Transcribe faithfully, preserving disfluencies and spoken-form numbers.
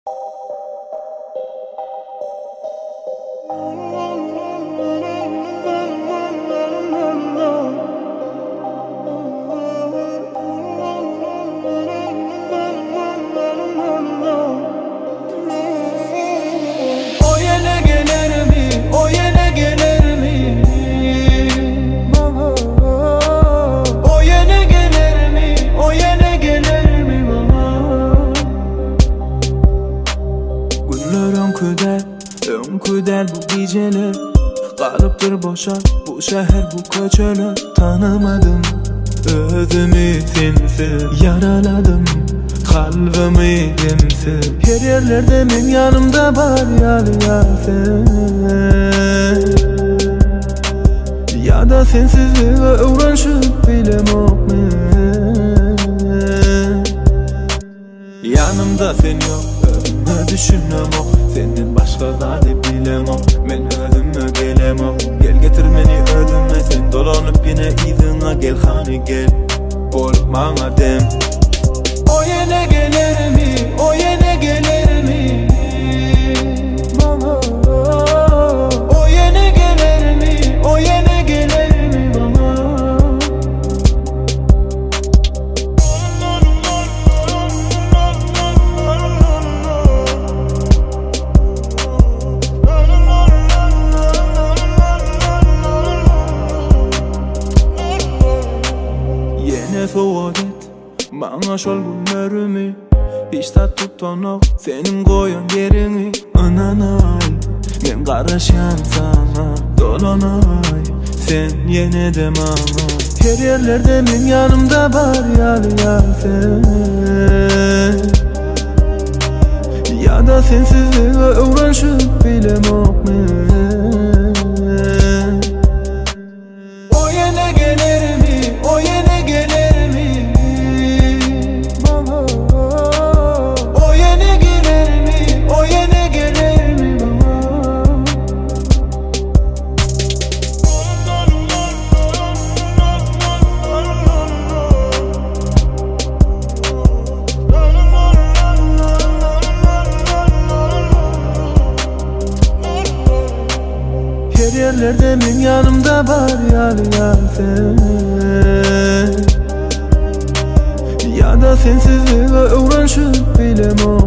Önküder bu geceler, kalıptır boşa bu şehir bu köçeler. Tanımadım özümü sensiz, yaraladım kalbimi demsiz. Her yerlerde men yanımda var ya ya sen, ya da sensizliğe uğraşıp bilemok men. Yanımda sen yok, özümü düşünemok, senden başka zade bilemok. Men özüme gelemok, gel getir meni özüme. Sen dolanıp yine izine gel, hani gel olup bana dem. O yine gelir mi, o yine gelir mi? Bana o yine gelir mi, o yine gelir mi bana? Yine soğuk et bana şol günlerimi, hiç tat tutanok senin koyan yerini. Ananay men karışan sana, dolanay sen yine de bana. Her yerlerde men yanımda var ya ya sen, ya da sensizliğe uğraşıp bilemok men. O yine gelir mi, o yine gelir mi? Baba o yine gelir mi, o yine gelir mi baba? Her yerlerde men yanımda var ya ya sen, ya da sensizliğe uğraşıp bilemok.